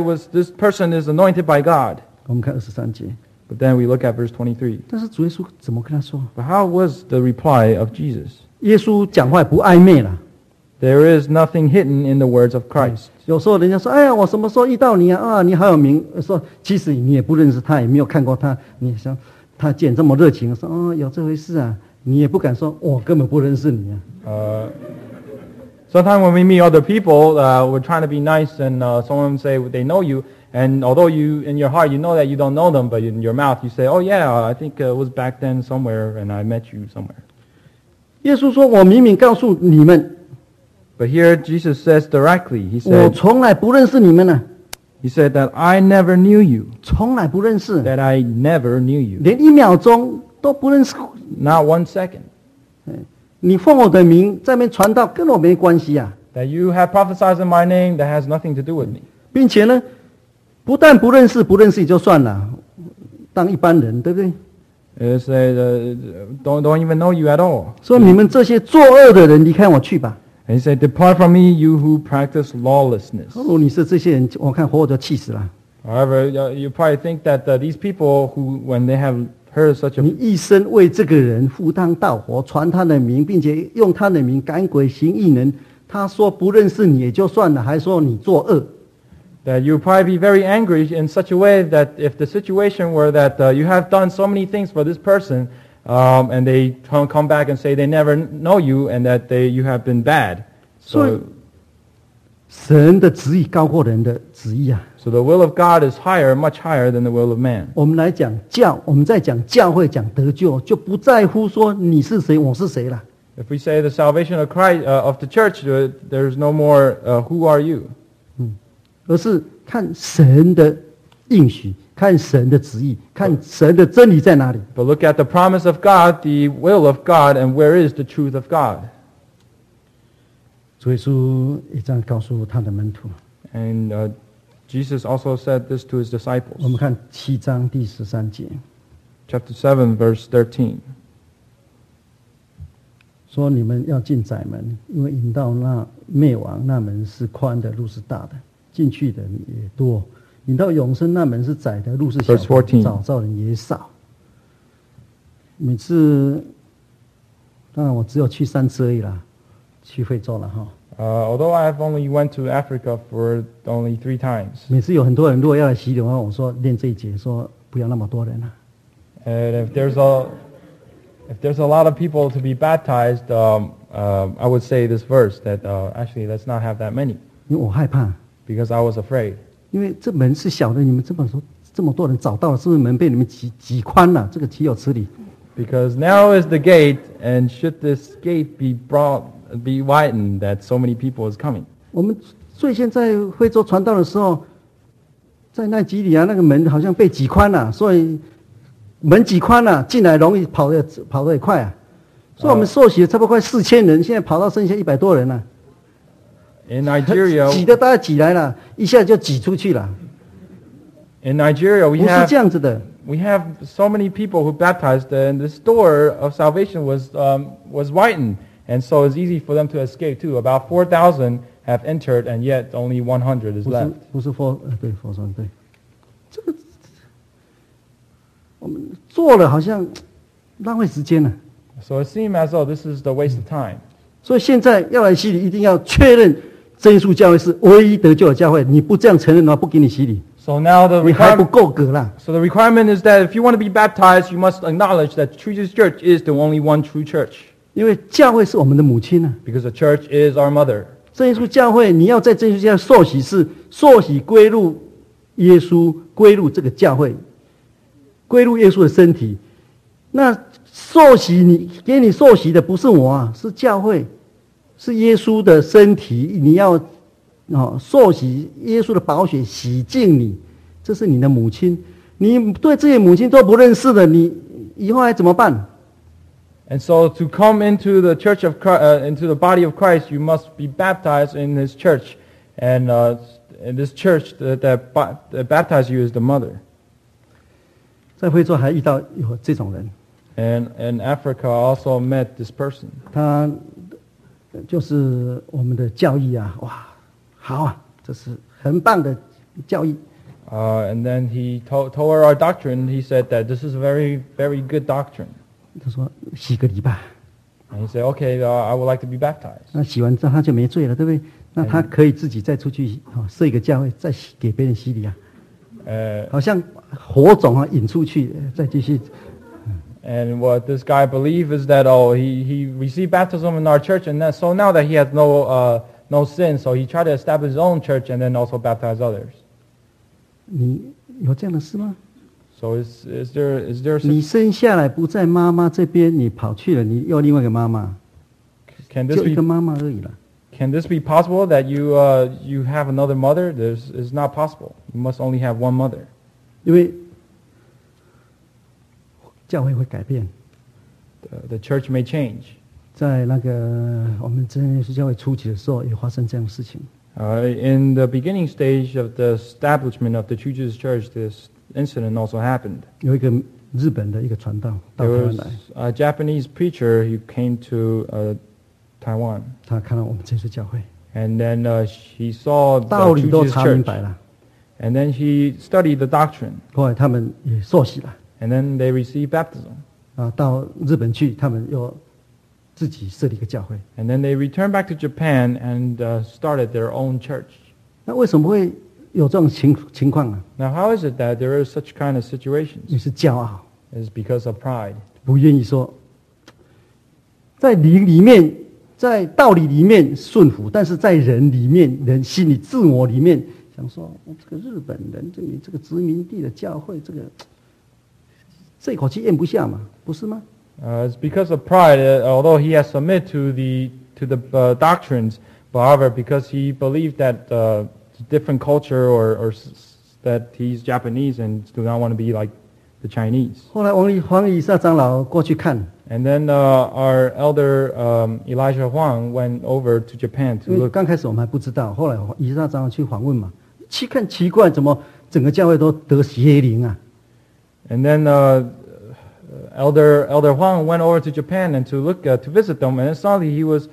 person is anointed by God. 我们看23节， But then we look at verse 23. 但是主耶稣怎么跟他说？ But how was the reply of Jesus? 耶稣讲话也不暧昧了。 There is nothing hidden in the words of Christ. 有时候人家说：“哎呀，我什么时候遇到你啊？啊，你好有名。”说其实你也不认识他，也没有看过他。你想他既然这么热情，说：“哦，有这回事啊。”你也不敢说：“我根本不认识你啊。” Sometimes when we meet other people, we're trying to be nice, and someone say they know you, and although you in your heart you know that you don't know them, but in your mouth you say, "Oh yeah, I think it was back then somewhere, and I met you somewhere." 耶稣说：“我明明告诉你们， But here Jesus says directly. He 我 said, 从来不认识你们呢、 He said that I never knew you, 从来不认识， that I never knew you, 连1秒钟都不认识。 not 1 second. 你奉我的名在那边传道，跟我没关系啊。 That you have prophesied in my name, that has nothing to do with me. 并且呢，不但不认识也就算了，当一般人，对不对？ It said, don't even know you at all. 说你们这些作恶的人，离开我去吧。 And he said, Depart from me, you who practice lawlessness. 如果你是这些人，我看活着气死了。 However, you probably think that these people who, when they have heard such 你 a, 一生为这个人赴汤蹈火，传他的名，并且用他的名赶鬼行异能。他说不认识你也就算了，还说你作恶。 that you'll probably be very angry in such a way that if the situation were that you have done so many things for this person, and they come back and say they never know you and that you have been bad. 所以 So, 神的旨意高过人的旨意啊。 so the will of God is higher, much higher than the will of man. 我们来讲我们在讲教会讲得救，就不在乎说你是谁，我是谁了。 If we say the salvation of Christ, of the church, there's no more who are you. 而是看神的应许，看神的旨意，看神的真理在哪里。 But look at the promise of God, the will of God, and where is the truth of God? 主耶稣也这样告诉他的门徒。 And Jesus also said this to his 我 disciples. 们看7章第13节， Chapter 7, verse 13. 说你们要进窄门，因为引到那灭亡那门是宽的，路是大的，进去的人也多；引到永生那门是窄的，路是小 Verse 14. 的，找到人也少。每次，当然我只有去3次而已啦，去非洲了哈。 Although I have only went to Africa for only 3 times. 每次有很多人如果要来洗礼的话，我说念这一节，说不要那么多人啊。 And if there's a lot of people to be baptized, I would say this verse that actually let's not have that many 因为我害怕， because I was afraid. 因为这门是小的，你们这么多人找到了，是不是门被你们挤宽了？这个岂有此理？ Because narrow is the gate, and should this gate be widened, that so many people is coming. 我们最先在非洲传道的时候，在奈及利亚那个门好像被挤宽了，所以门挤宽了，进来容易跑得也快啊。所以我们受洗差不多快4000人，现在跑到剩下100多人了。 In Nigeria, 挤的大家挤来了，一下就挤出去了。 in Nigeria, 不是这样子的。 we have so many people who baptized, and this door of salvation was widened, and so it's easy for them to escape too. About 4,000 have entered, and yet only 100 is left. 不是对佛说对，这个我们做了好像浪费时间了。 So it seems as though this is the waste of time. 所以现在要来洗礼，一定要确认真耶稣教会是唯一得救的教会。你不这样承认的话，不给你洗礼。 So now the 你还不 requirement, 够格啦。 so the requirement is that if you want to be baptized, you must acknowledge that True Jesus Church is the only one true church, 因为教会是我们的母亲啊， because the church is our mother. 真耶稣教会，你要在真耶稣教会受洗是受洗归入耶稣，归入这个教会，归入耶稣的身体。那受洗你给你受洗的不是我啊，是教会，是耶稣的身体。你要受洗，耶稣的宝血洗净你，这是你的母亲。你对这些母亲都不认识的，你以后还怎么办？ And so to come into the church of into the body of Christ, you must be baptized in His church, and in this church that baptized you is the mother. 在非洲还遇到有这种人， And in Africa, I also met this person. 他就是我们的教义啊，哇，好啊，这是很棒的教义。 And then he told our doctrine. He said that this is a very, very good doctrine. 他说洗个礼拜， And he said, okay, I would like to be baptized. 那洗完之后他就没罪了，对不对？那他可以自己再出去设一个教会，再给别人洗礼啊，好像火种啊引出去，再继续。 And what this guy believed is that he received baptism in our church, and so now that he has no sin, so he tried to establish his own church and then also baptize others. 你有这样的事吗？ So is there 你生下来不在妈妈这边，你跑去了，你又另外一个妈妈， can this 就一个 be 妈妈而已了。 can this be possible that you have another mother? It's not possible. You must only have one mother. 因为教会会改变， The church may change. 在那个我们真耶稣教会初期的时候，也发生这样的事情。 In the beginning stage of the establishment of the True Jesus Church, this incident also happened. 有一个日本的一个传道到 There 台湾 was 来， a Japanese preacher who came to Taiwan, 他看到我们真耶稣教会， and then he saw the 道理 True 都 Jesus 查明 Church, 白了。 and then he studied the doctrine, 后来他们也受洗了， and then they received baptism, 到日本去，他们又自己设立一个教会。 and then they returned back to Japan and started their own church. 那为什么会有这种情况啊？ Now, how is it that there are such kind of 你 situations? 是骄傲， It's because of pride. 不愿意说，在灵里面，在道理里面顺服，但是在人里面，人心里、自我里面想说，这个日本人，这个殖民地的教会，这口气咽不下嘛，不是吗？ It's because of pride, although he has submitted to the doctrines, but however, because he believed that different culture or that he's Japanese and do not want to be like the Chinese. 后来黄以撒长老过去看， And then our elder Elijah Huang went over to Japan to 因为 look. 刚开始我们还不知道，后来以撒长老去访问嘛，去看奇怪，怎么整个教会都得邪灵啊？ And then Elder Huang went over to Japan and to look to visit them, and suddenly he was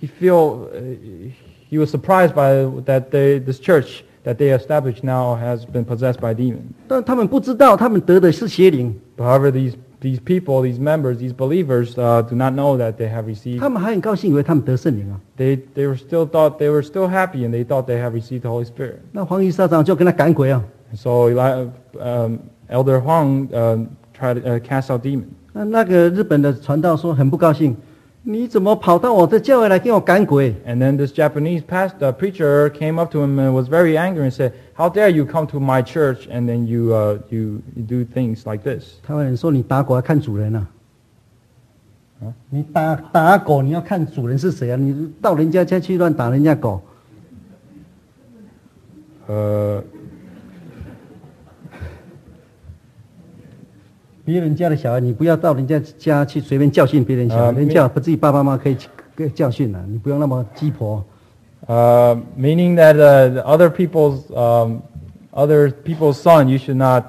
surprised by that this church that they established now has been possessed by demons. 但他们不知道，他们得的是邪灵。 However, these these people, these members, these believers do not know that they have received. 他们还很高兴，以为他们得圣灵啊。 They were still thought they were still happy and they thought they have received the Holy Spirit. 那黄衣沙长就跟他赶鬼啊。 And so Elder Huang tried to cast out demons. 那个日本的传道说很不高兴，你怎么跑到我的教会来给我赶鬼？ And then this Japanese preacher came up to him and was very angry and said, "How dare you come to my church and then you do things like this?" 台湾人说你打狗要看主人啊。你打狗你要看主人是谁啊？你到人家家去乱打人家狗。别人家的小孩，你不要到人家家去随便教训别人小孩，人家不自己爸爸妈妈可以教训了，你不用那么鸡婆。 Meaning that other people's son, you should not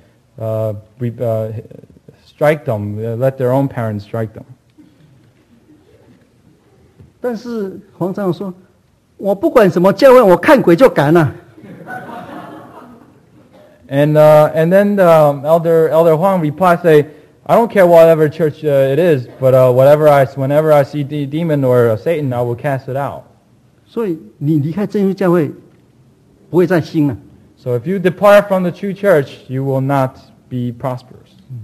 strike them. Let their own parents strike them. 但是黄长说，我不管什么教会，我看鬼就赶了。 And then Elder Huang replied, "Say, I don't care whatever church it is, but whenever I see demon or Satan, I will cast it out." 所以你离开真耶稣教会，不会再兴了。 So if you depart from the true church, you will not be prosperous.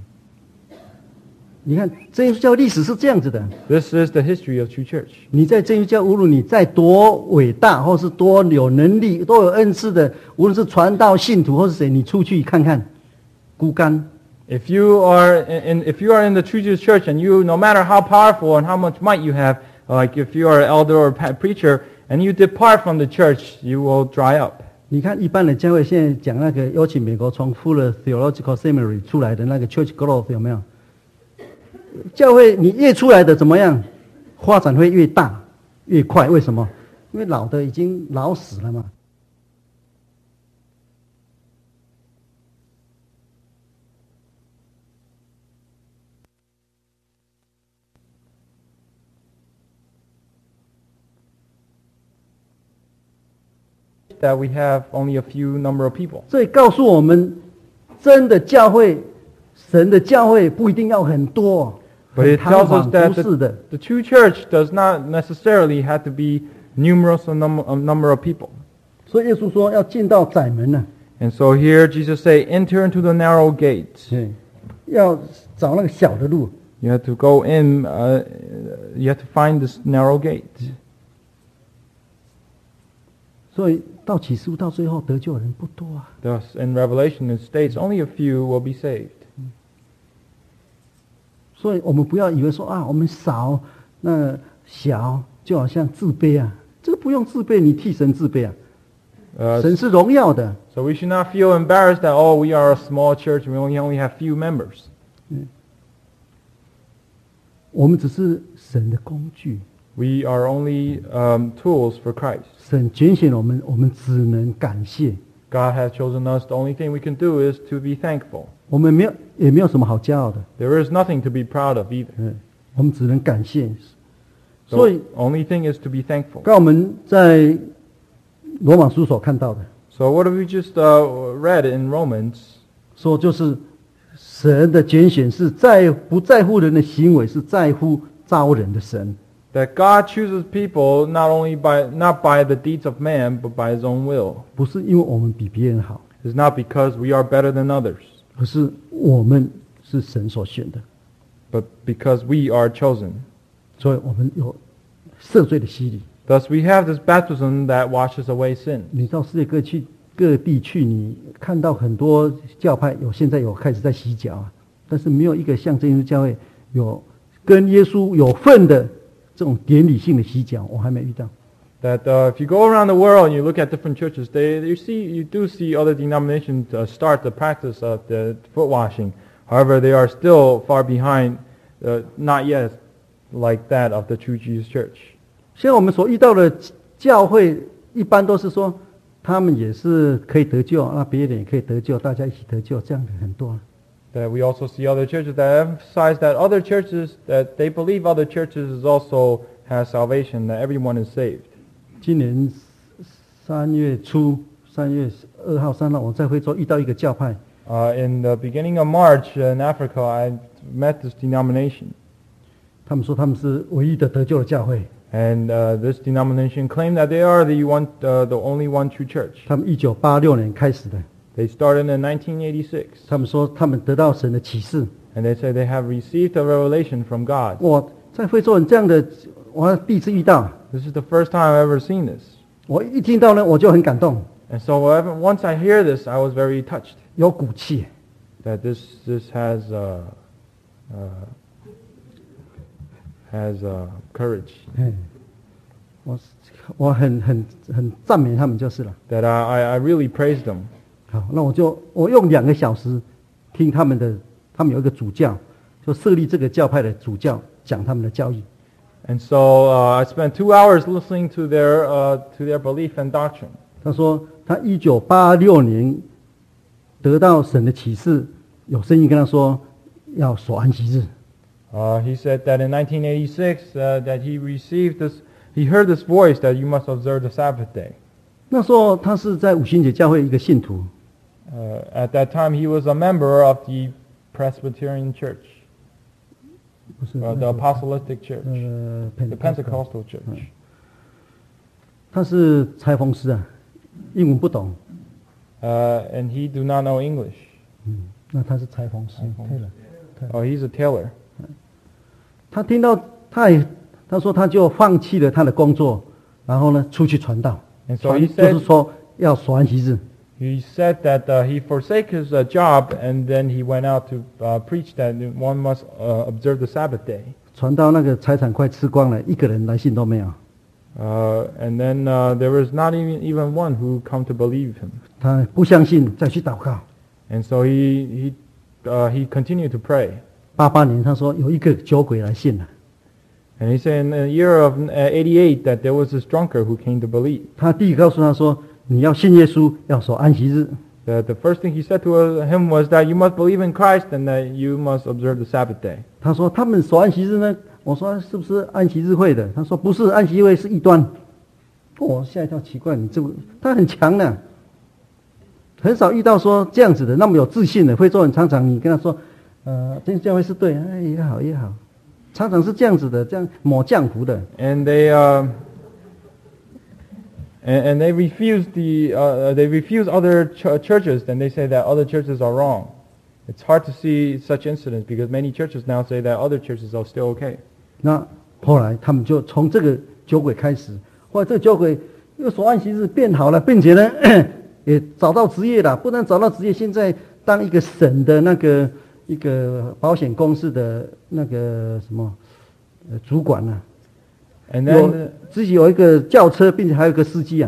你看真耶稣教历史是这样子的。 This is the history of true church. 你在真耶稣教，无论你再多伟大，或是多有能力、多有恩赐的，无论是传道、信徒或是谁，你出去看看，孤干。 If you are in the true church and you, no matter how powerful and how much might you have, like if you are an elder or preacher, and you depart from the church, you will dry up. 你看一般的教会现在讲那个邀请美国从 Fuller Theological Seminary 出来的那个 Church Growth 有没有？教会你越出来的怎么样，发展会越大越快？为什么？因为老的已经老死了嘛。 That we have only a few number of people. 所以告诉我们，真的教会，神的教会不一定要很多。 But it tells us that 不是的。 the true church does not necessarily have to be numerous a number of people. 所以耶稣说要进到窄门呢。 And so here Jesus say, "Enter into the narrow gate." 要找那个小的路。 You have to go in. You have to find this narrow gate. 所以到启示录到最后得救的人不多啊。 Thus, in Revelation, it states only a few will be saved. 所以我们不要以为说啊，我们少，那小就好像自卑啊，这个不用自卑，你替神自卑啊。神是荣耀的。 So we should not feel embarrassed that we are a small church, we only have few members. 我们只是神的工具。 We are only tools for Christ. 神拣选我们，我们只能感谢。 God has chosen us. The only thing we can do is to be thankful. 我们也没有什么好骄傲的。 There is nothing to be proud of either. 我们只能感谢。 So 所以 only thing is to be thankful. 刚我们在罗马书所看到的， So what have we just read in Romans? 说就是神的拣选是不在乎人的行为，是在乎招人的神。 That God chooses people not by the deeds of man, but by His own will. 不是因为我们比别人好， It's not because we are better than others, 而是我们是神所选的， but because we are chosen. 所以我们有赦罪的洗礼。 Thus we have this baptism that washes away sin. 你到世界各地去，你看到很多教派现在有开始在洗脚啊，但是没有一个像真耶稣教会有跟耶稣有份的这种典礼性的洗脚，我还没遇到。 That if you go around the world and you look at different churches, you do see other denominations start the practice of the foot washing. However, they are still far behind, not yet like that of the true Jesus Church. 现在我们所遇到的教会，一般都是说他们也是可以得救，那别人也可以得救，大家一起得救，这样的很多。 That we also see other churches that emphasize that other churches, that they believe other churches also has salvation, that everyone is saved. 今年3月初，3月2号、3号，我在非洲遇到一个教派。 In the beginning of March in Africa, I met this denomination. 他们说他们是唯一的得救的教会。 And this denomination claimed that they are the only one true church. 他们1986年开始的。 They started in 1986. 他们说他们得到神的启示。 And they say they have received a revelation from God. 我在非洲人这样的，我第一次遇到。 This is the first time I've ever seen this. 我一听到呢，我就很感动。 And so once I hear this, I was very touched. 有骨气。 That this has courage. 我很赞美他们就是了。 That I really praised them. 好，那我用2个小时听他们有一个主教，就设立这个教派的主教讲他们的教义。 And so I spent 2 hours listening to their belief and doctrine. 他说他1986年得到神的启示，有声音跟他说要守安息日。 He said that in 1986 that he heard this voice that you must observe the Sabbath day. 那时候他是在五旬节教会一个信徒。 At that time he was a member of the Presbyterian Church. 不是 the Apostolic Church. The Pentecostal Church. 他是裁缝师啊，英文不懂。 And he do not know English. 那他是裁缝师。 Oh, he's a tailor. 他听到他说他就放弃了他的工作，然后呢出去传道。 And so he 就是 said 说要守安息日。 He said that he forsake his job and then he went out to preach that one must observe the Sabbath day. 传到那个财产快吃光了，一个人来信都没有。 And then there was not even one who come to believe him. 他不相信，再去祷告。 And so he continued to pray. 88年，他说有一个酒鬼来信了。 And he said in the year of 88 that there was this drunkard who came to believe. 他第一个告诉他说，你要信耶稣，要守安息日。 The first thing he said to him was that you must believe in Christ and that you must observe the Sabbath day. 他说他们守安息日呢，我说是不是安息日会的？他说不是，安息日会是异端。我吓一跳，奇怪，你这他很强呢，很少遇到说这样子的那么有自信的。非洲人常常你跟他说，这个教会是对，也好也好，常常是这样子的，这样抹浆糊的。 And they refuse other churches, and they say that other churches are wrong. It's hard to see such incidents because many churches now say that other churches are still okay. 那后来他们就从这个酒鬼开始，后来这个酒鬼又守安息日变好了，并且呢也找到职业了。不但找到职业，现在当一个省的一个保险公司的那个什么主管啊。 And then 自己有一个轿车，并且还有一个司机啊。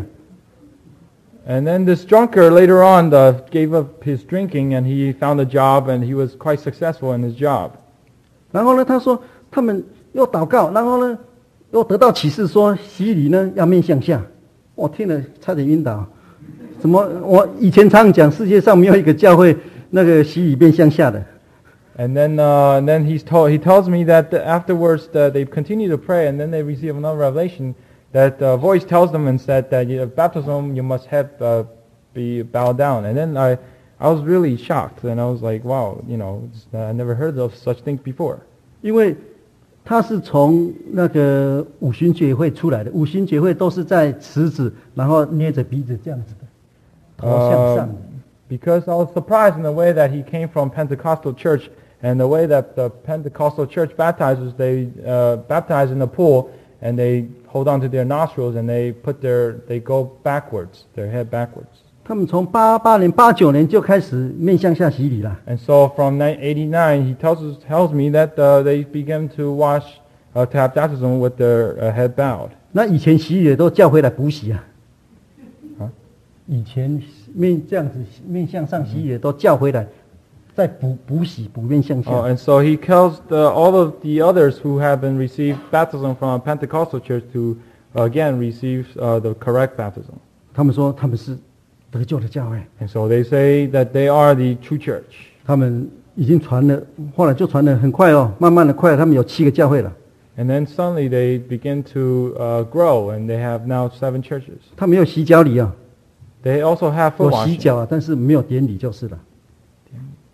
And then this drunkard later on gave up his drinking and he found a job and he was quite successful in his job. 然后呢，他说他们又祷告，然后呢又得到启示说洗礼呢要面向下。我听了差点晕倒。怎么？我以前常讲世界上没有一个教会那个洗礼面向下的。 And then he tells me that afterwards they continue to pray and then they receive another revelation that a voice tells them and said that baptism you must have be bowed down. And then I was really shocked and I was like, wow, I never heard of such things before. 因为他是从那个五旬节会出来的，五旬节会都是在池子，然后捏着鼻子这样子的，头向上。 Because I was surprised in the way that he came from Pentecostal church and the way that the Pentecostal church baptizes, they baptize in the pool and they hold on to their nostrils and they go backwards, their head backwards. 他们从88年、89年就开始面向下洗礼了。 And so from 89, he tells me that they began to have baptism with their head bowed. 那以前洗礼的都叫回来补洗啊。以前这样子面向上洗礼的都叫回来，再补洗补面向下。 Oh, and so he tells all of the others who have been received baptism from a Pentecostal church to again receive the correct baptism. 他们说他们是得救的教会。 And so they say that they are the true church. 他们已经传了，后来就传得很快哦，慢慢的快，他们有7个教会了。 And then suddenly they begin to grow, and they have now 7 churches. 他们有洗脚礼啊。 They also have foot 有洗 washing. 脚啊，但是没有典礼就是了。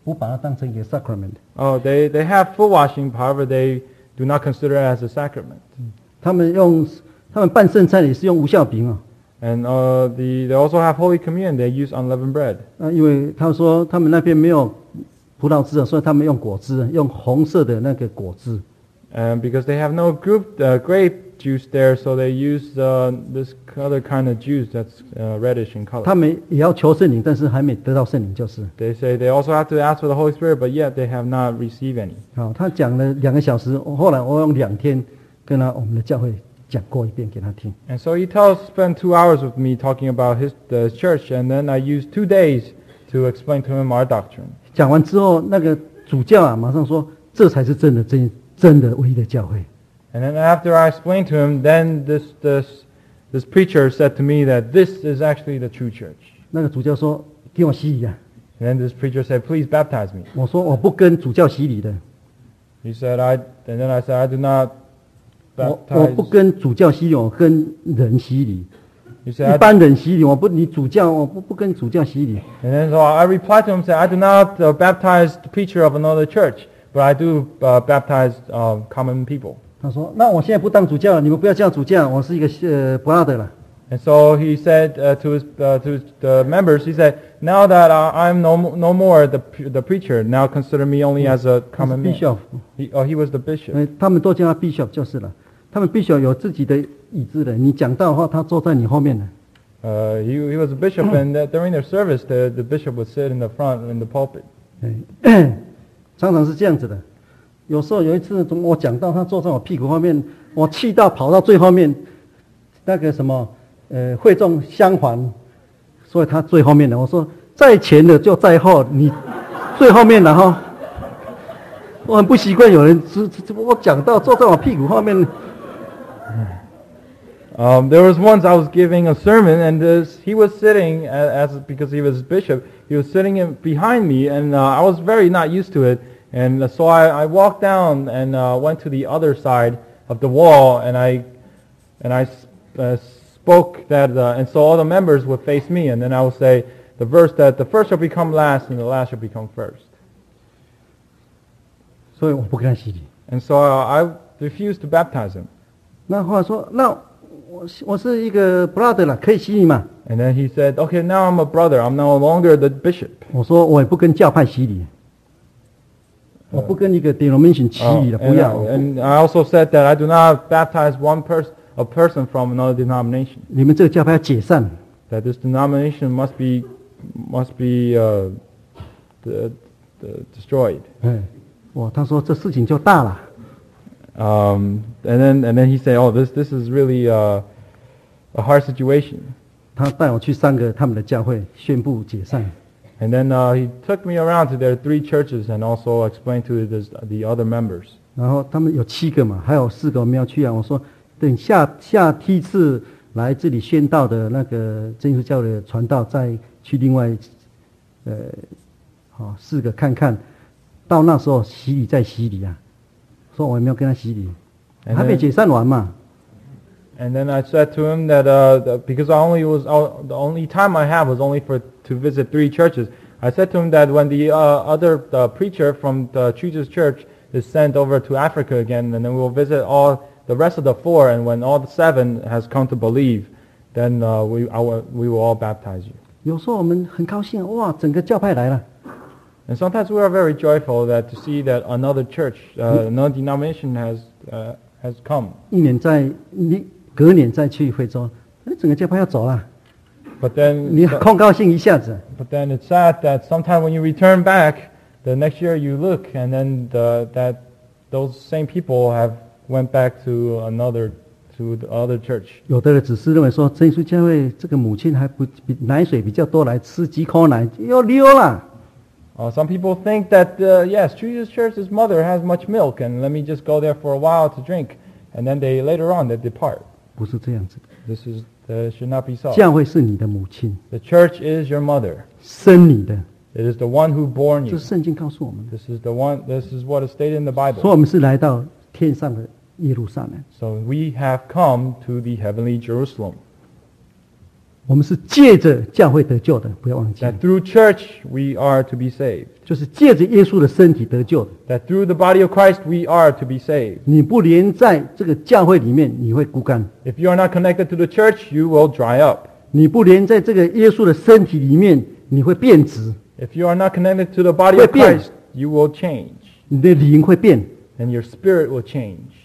不把它当成一个 sacrament。 Oh, they have foot washing, however, they do not consider it as a sacrament. 他们办圣餐也是用无酵饼啊。 And they also have Holy Communion. They use unleavened bread. 因为他说他们那边没有葡萄汁啊，所以他们用果汁，用红色的那个果汁。 And because they have no grape juice there, so they use this other kind of juice that's reddish in color. 他们也要求圣灵，但是还没得到圣灵，就是。 They say they also have to ask for the Holy Spirit, but yet they have not received any. 好，他讲了2个小时，后来我用2天跟我们的教会讲过一遍给他听。 And so he spent 2 hours with me talking about the church, and then I used 2 days to explain to him our doctrine. 讲完之后，那个主教啊，马上说：“这才是真的唯一的教会。” And then after I explained to him, then this preacher said to me that this is actually the true church. 那个主教说：“给我洗礼啊！” And then this preacher said, "Please baptize me." 我说：“我不跟主教洗礼的。” He said, and then I said, "I do not 我 baptize." 不跟主教洗礼，我跟人洗礼。 He 一 said, 般人洗礼，你主教我不跟主教洗礼。 and then so I replied to him, said, "I do not baptize the preacher of another church, but I do baptize common people." 他说：“那我现在不当主教了，你们不要叫主教，我是一个brother 了。” And so he said to the members, he said, "Now that I'm no more the preacher, now consider me only as a 他是 common man." bishop， He was the bishop. 他们都叫他 bishop 就是了。他们 bishop 有自己的椅子的，你讲道的话，他坐在你后面的。 He was a bishop, and during their service, the bishop would sit in the front in the pulpit. 常常是这样子的。有时候有一次我讲到他坐在我屁股后面，我气到跑到最后面，那个什么会众相还，所以他最后面的。我说在前的就在后，你最后面的哈。我很不习惯有人我讲到坐在我屁股后面。 There was once I was giving a sermon, and he was sitting because he was bishop. He was sitting behind me, and I was very not used to it. And so I walked down and went to the other side of the wall, and I spoke that, and so all the members would face me, and then I would say the verse that the first shall become last, and the last shall become first. 所以我不跟他洗礼。 And so I refused to baptize him. 那后来说，那我是一个 brother 了，可以洗礼吗？ And then he said, "Okay, now I'm a brother. I'm no longer the bishop." 我说我也不跟教派洗礼，我不跟一个 denomination 洗礼了，不要。 And I also said that I do not baptize a person from another denomination. 你们这个教派要解散。 That this denomination must be destroyed. 哇，他说这事情就大了。 And then he said, "Oh, this is really a hard situation." 他带我去3个他们的教会，宣布解散。 And then he took me around to their 3 churches and also explained to the other members. 然后他们有7个嘛，还有4个我们要去啊。我说等下梯次来这里宣道的那个真耶稣教的传道，再去另外4个看看，到那时候洗礼再洗礼啊。说我也没有跟他洗礼，还没解散完嘛。 And then I said to him that because the only time I had was only to visit 3 churches. I said to him that when the preacher from the Jesus church is sent over to Africa again, and then we will visit all the rest of the 4, and when all the 7 has come to believe, then we will all baptize you. 有时候我们很高兴，哇，整个教派来了。 And sometimes we are very joyful to see that another church, another denomination has come. 隔年再去惠州，整个教派要走了。 But then 你空高兴一下子。 But then it's sad that sometime when you return back, the next year you look, and then that those same people have went back to the other church. 有的人只是认为说，真耶稣教会这个母亲还不比奶水比较多，来吃几口奶又溜了。 Some people think that yes, Jesus Church's mother has much milk, and let me just go there for a while to drink, and then later on they depart. 不是这样子的。 Should not be so. 教会是你的母亲， The church is your mother. 生你的， It is the one who born 这 you. 是圣经告诉我们的。 This is what is stated in the 所以 Bible. 我们是来到天上的耶路撒冷。 So we have come to the heavenly Jerusalem. 我们是借着教会得救的，不要忘记， That through church we are to be saved. 就是借着耶稣的身体得救的。 That through the body of Christ we are to be saved. 你不连在这个教会里面，你会枯干； If you are not connected to the church, you will dry up. 你不连在这个耶稣的身体里面，你会变质， If you are not connected to the body of 会变。 Christ, you will change. 你的灵会变。 And your spirit will change.